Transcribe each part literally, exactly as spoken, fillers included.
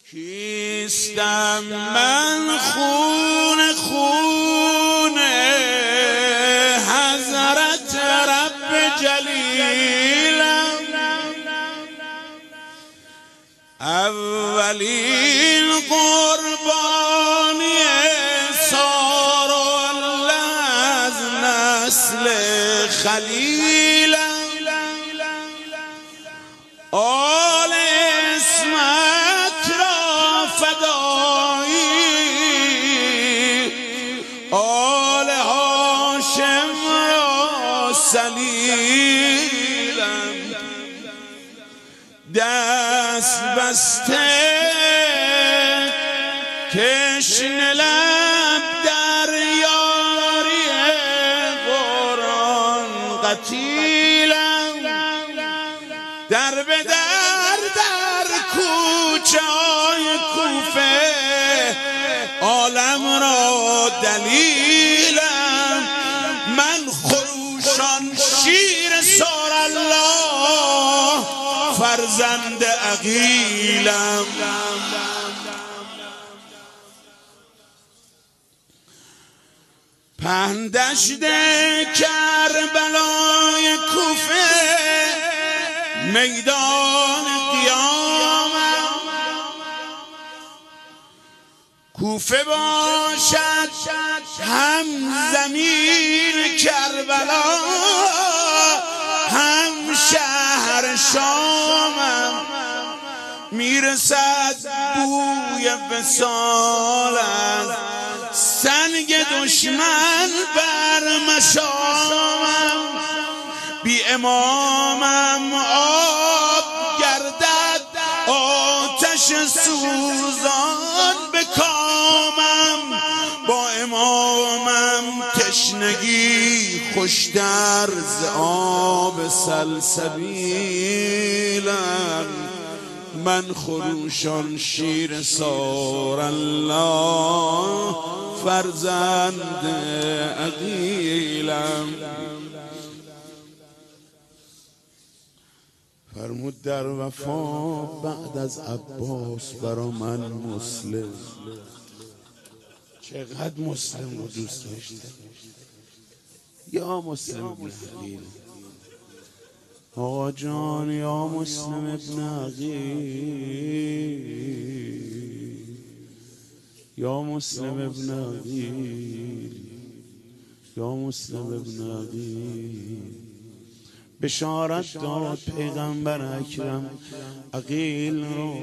کیستم من خون خون حضرت رب جلیلم، اولین قربانی سارالله از نسل خلیلم، آل اسمت را فدایی، آل هاشم را سلیلم، دست بسته کشنه لب در یاری قرآن قتیلم، در به در در کوچه های کوفه عالم را دلیلم، من خروشان شیر سارالله فرزند عقیلم. پهندشت کربلای کوفه میدان قیامم، کوفه باشد هم زمین کربلا هم شهر شامم، میرسد بوی وصال از سنگ دشمن بر مشامم، بی امامم آب گردد آتش سوزان به کامم، با امامم تشنگی خوشتر ز آب سلسبیلم، من خروشان شیر سارالله فرزند عقیلم. فرمود در وفا بعد از عباس برا من مسلم، چقدر مسلم رو دوست داشته، یا مسلم ابن عقیل، آقا جان یا مسلم ابن عقیل، یا مسلم ابن عقیل، یا مسلم ابن عقیل. بشارت داد پیغمبر اکرم عقیل رو،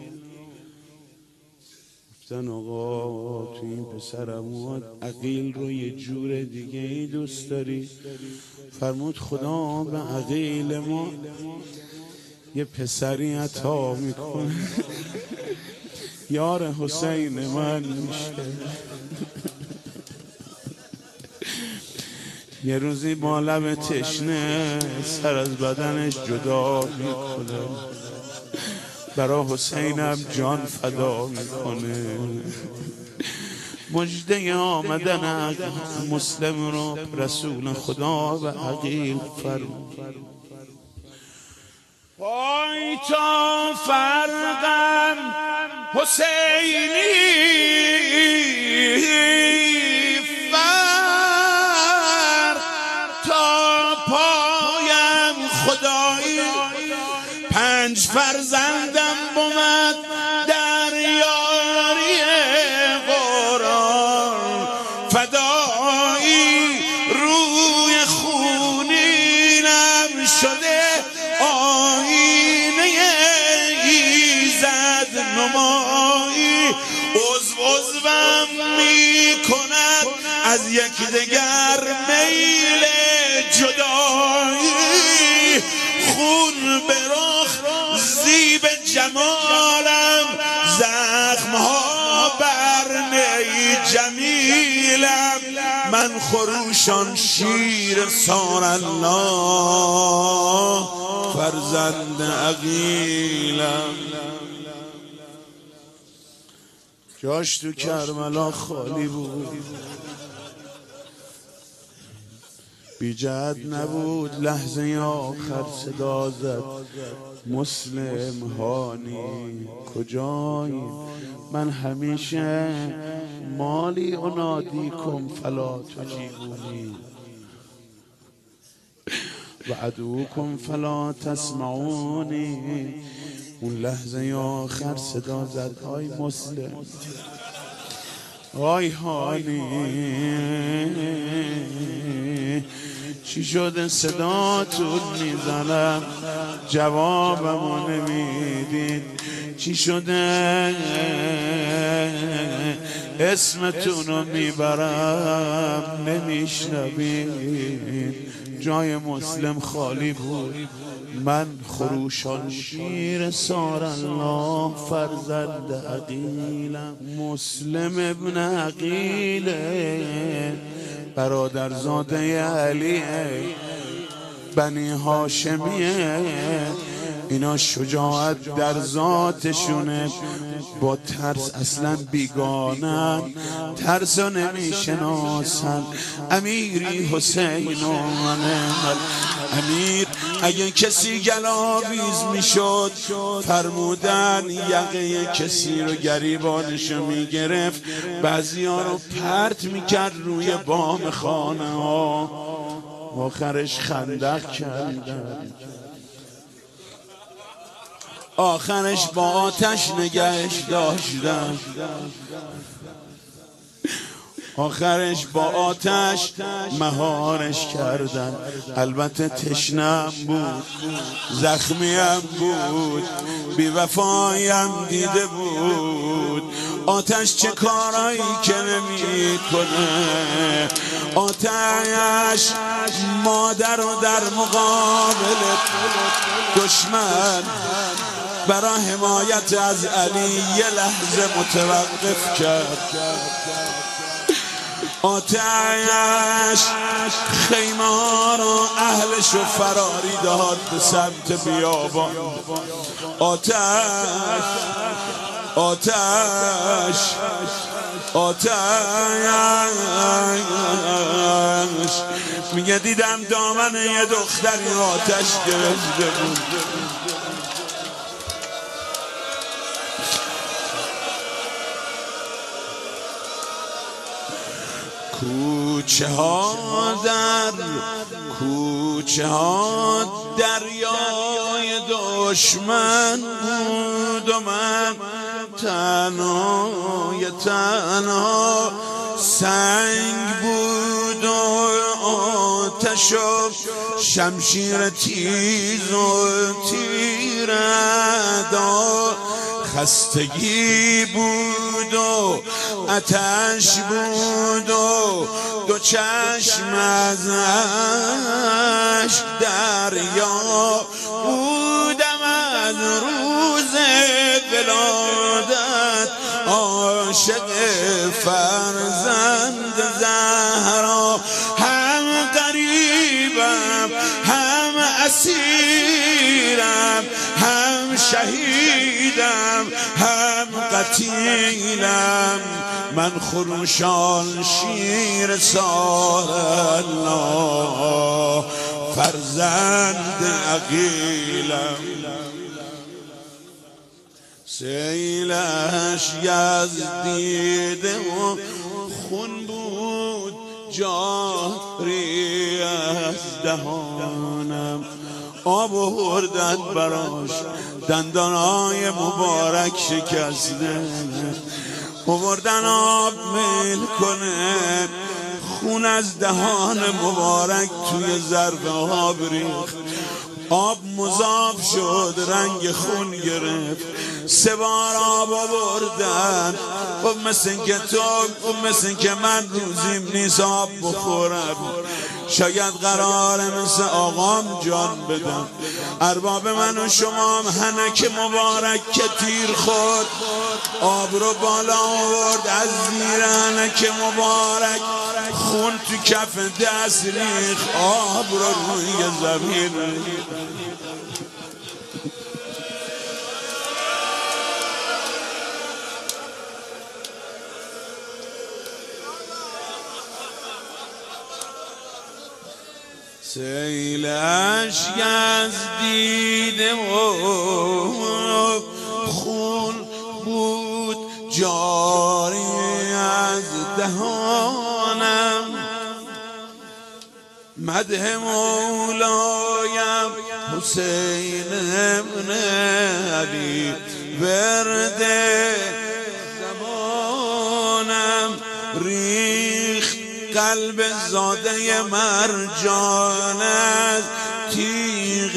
گفتن آقا تو این پسر اموات عقیل رو یه جور دیگه ای دوست داری؟ فرمود خدا به عقیل ما یه پسری عطا میکنه یار حسین من میشه. یه روزی با لب تشنه سر از بدنش جدا میکنه، برا حسینم جان فدا میکنه. مجده آمدن مسلم رو رسول خدا و عقیل فرمود، پای تا فرقم حسینی فرق تا پایم خدایی، پنج فرزندم بود در یاری قرآن فدایی، روی خونینم شده آینه ایزد نمایی، عضو عضوم می کند از یکدیگر میل جدایی، خون به رخ زیب جمالم، زخمها بر نی جمیلم، من خروشان شیر سارالله فرزند عقیلم. جاش تو کربلا خالی بود، بی جهت نبود لحظه آخر صدا زد مسلم هانی کجایی؟ من همیشه مالی انادیکم فلا تجیبونی و عدوکم فلا تسمعونی. اون لحظه آخر صدا زد آی مسلم، آی هانی، چی شده صداتون میزنم جوابمو نمیدین؟ چی شده اسمتونو میبرم نمیشنوین؟ جای مسلم خالی بود. من خروشان شیر سار الله فرزند عقیلم. مسلم ابن عقیله برادرزاده علی بنی هاشمیه. اینا شجاعت در ذاتشونه، با ترس اصلا بیگانن، ترس رو نمیشناسن. امیری حسین و امیر اگه کسی گلاویز میشد فرمودن یقه کسی رو گریبانشو میگرفت، بعضی ها رو پرت میکرد روی بام خانه ها، آخرش خندق کردن، آخرش با آتش نگهش داشتن، آخرش با آتش مهارش کردن. البته تشنم بود، زخمیم بود، بی وفایم دیده بود. آتش چه کارایی که نمی کنه، آتش مادر رو در مقابل دشمن برای حمایت از علی یه لحظه متوقف کرد. آتش خیمه ها رو اهلش رو فراری داد به سمت بیابان. آتش آتش آتش میگه دیدم دامن یه دختری آتش گرفته بود. کوچه ها در کوچه ها دریای دشمن بود و من تنهای تنها، سنگ بود و آتش و شمشیر تیز و تیره‌دار، خستگی بود و آتش بود و دو چشم از اشک دریا. بودم از روز ولادت عاشق فرزند زهرا، هم غریبم هم اسیرم، هم شهیدم هم قتیلم. من خروشان شیر سار الله فرزند عقیلم. سیلش یزدیده و خون بود جاری از دهانم، آب آوردن براش دندانای مبارک شکسته، آوردن آب میل کنه، خون از دهان مبارک توی ظرف آب ریخت، آب مذاب شد، رنگ خون گرفت. سه بار آب آوردن، خب مثل اینکه تو خب مثل اینکه من روزیم نیست آب بخورم، شاید قراره مثل آقام جان بدم. ارباب من و شما هنک مبارک که تیر خورد، آب رو بالا آورد از زیر هنک مبارک، خون تو کف دست ریخ، آب رو روی زمین ریخ. سیلش از دیده و خون بود جاری از دهانم، مدح مولایم حسین ابن علی ورد زبانم، ریخت قلب زاده مرجان از تیغ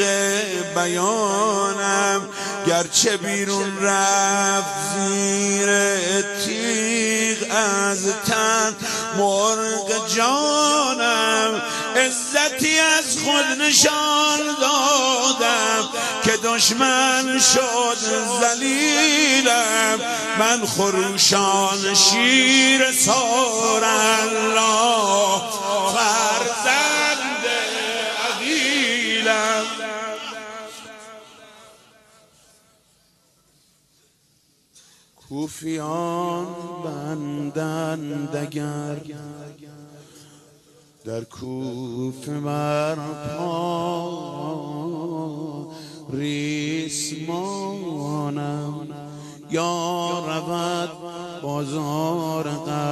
بیانم، گرچه بیرون رفت زیر تیغ از تن مرغ جانم، عزتی از خود نشان دادم که دشمن شد ذلیلم، من خروشان شیر سار الله فرزند عقیلم. کوفیان بندند اگر در کوفه برپا ریسمانم، یا رود بازار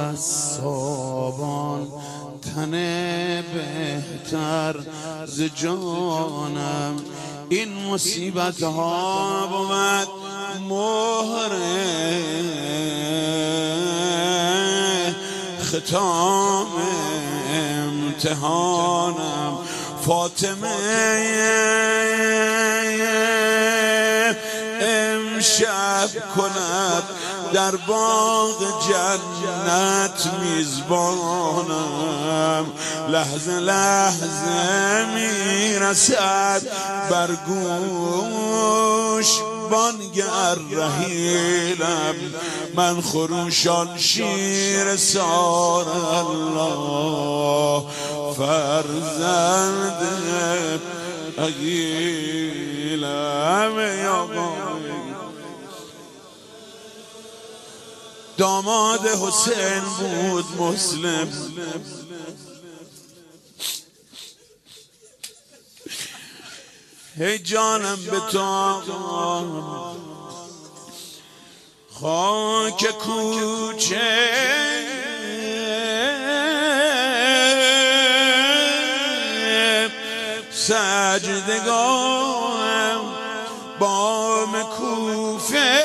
قصابان تن بهتر ز جانم، این مصیبت ها بود مهر ختام امتحانم، فاطمه امشب کند در باغ جنت میزبانم، لحظه لحظه میرسد بر گوش بانگر رحیلم، من خروشان شیر سار الله فرزند عقیلم. یا داماد حسین بود مسلم، هی جانم به تو خاک کوچه سجدگاهم، بام کوفه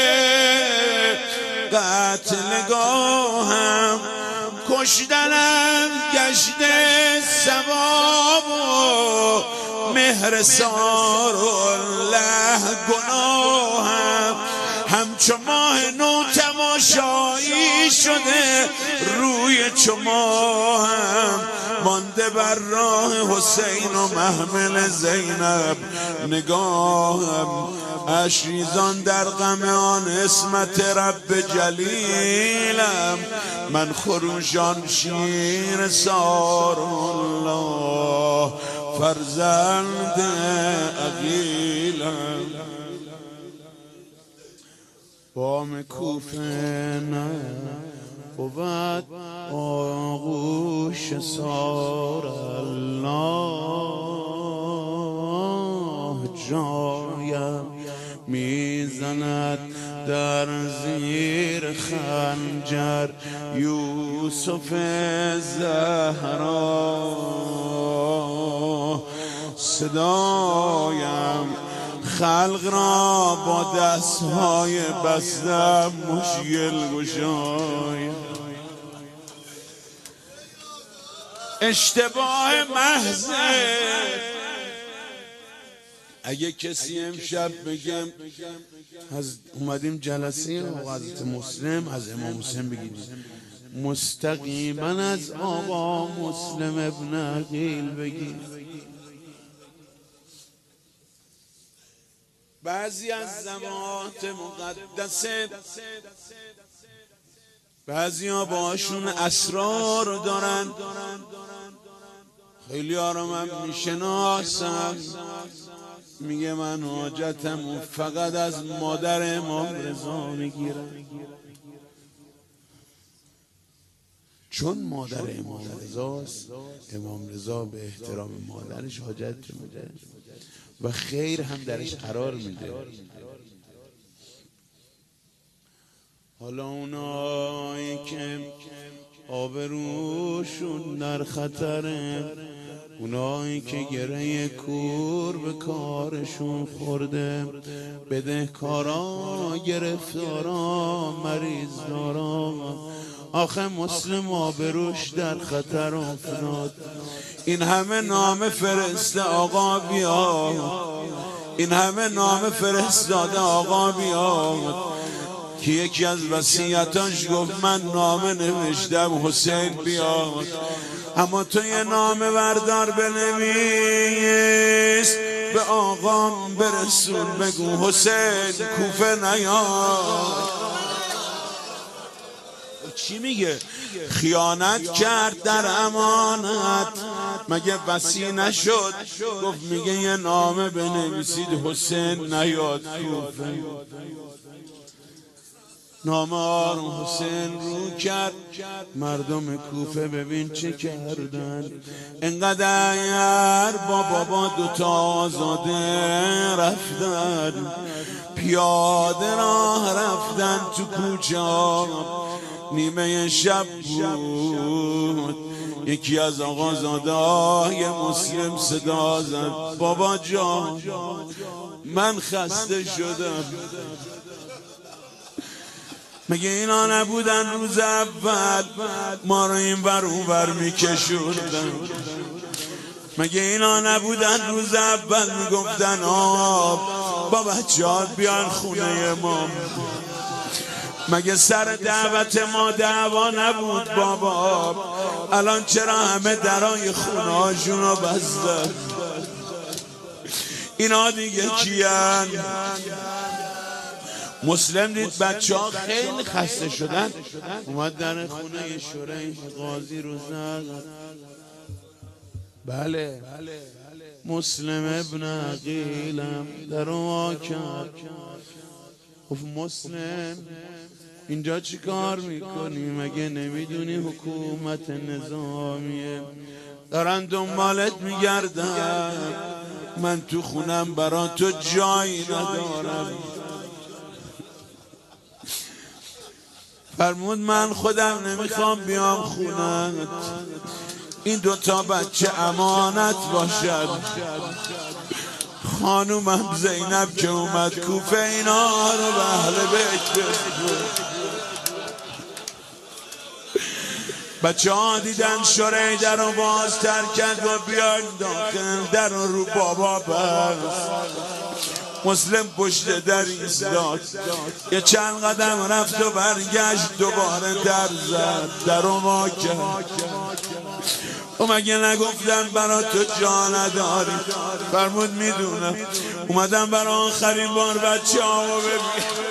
قتلگاهم، کشتنم گشته ثواب و مهر سار الله گناهم، همچو ماه نو تماشایی شده روی چو ماهم، مانده بر راه حسین و محمل زینب نگاهم، اشریزان در غم آن اسمت رب جلیلم، من خروشان شیر سار الله فرزند عقیلم. بام کوفه نه بود آغوش سار الله، جایم میزند در زیر خنجر یوسف زهرا، صدایم خلق را با دستهای بستم مشکل گشای، اشتباه محض اگه کسی امشب بگم از اومدیم جلسه حضرت مسلم از امام حسین بگیریم، مستقیما از آقا مسلم ابن عقیل بگیر. بعضی از زمانات مقدسه بعضی ها باشون اسرار دارن، خیلی ها رو من میشناسم، میگه من حاجتم فقط از مادر امام رضا میگیرم، چون مادر امام رضاست، امام رضا به احترام مادرش حاجت میده و خیر هم درش قرار میده. حالا اونایی که آبروشون در خطره، اونایی که گره کور به کارشون خورده، بدهکارا، گرفتارا، مریضدارا، آخه مسلم آبروش در خطر افتاد. این همه نامه فرسته آقا بیا، این همه نامه فرستاده آقا بیا، که یکی از وصیتاش گفت من نامه نوشتم حسین بیاد، اما تو یه نامه بردار بنویس به آقام برسون، بگو حسین کوفه نیاد. چی میگه؟ خیانت کرد در امانت، مگه بسی نشد؟ گفت میگه یه نامه بنویسید حسین نیاد کوفه. نامه آرم حسین رو کرد، مردم کوفه ببین چه کردن. انقدر با بابا دوتا آزاده رفتن، پیاده راه رفتن تو کوچه، نیمه شب بود. یکی از آقازاده‌های مسلم صدا زد بابا جان من خسته شدم. مگه اینا نبودن روز اول ما رو این ور اون ور میکشوندن؟ مگه اینا نبودن روز اول میگفتن آب با بچه‌ها بیان خونه ما؟ مگه سر دعوت ما دعوا نبود بابا؟ الان چرا همه درای خونه هاشون رو بستن؟ اینا دیگه کیان؟ مسلم دید بچه ها خیلی خسته شدن، اومد در خونه شریح قاضی رو زد. بله مسلم ابن عقیلم در وا کرد، گفت مسلم اینجا چی کار میکنی؟ مگه نمیدونی حکومت نظامیه؟ دارن دنبالت میگردن، من تو خونم برا تو جایی ندارم. فرمود من خودم نمیخوام بیام خونت، این دوتا بچه امانت باشد. خانومم زینب که اومد کوفه اینا رو به اهل بیت بسپرد. بچه ها دیدن شریح در رو بازتر کرد و بیان داخل، در رو بابا بست. مسلم پشت در ایستاد، یه چند قدم رفت و برگشت، دوباره در زد، در رو وا کرد. او مگه نگفتن برا تو جا نداری؟ فرمود میدونم، اومدم برا آخرین بار بچه ها رو ببین.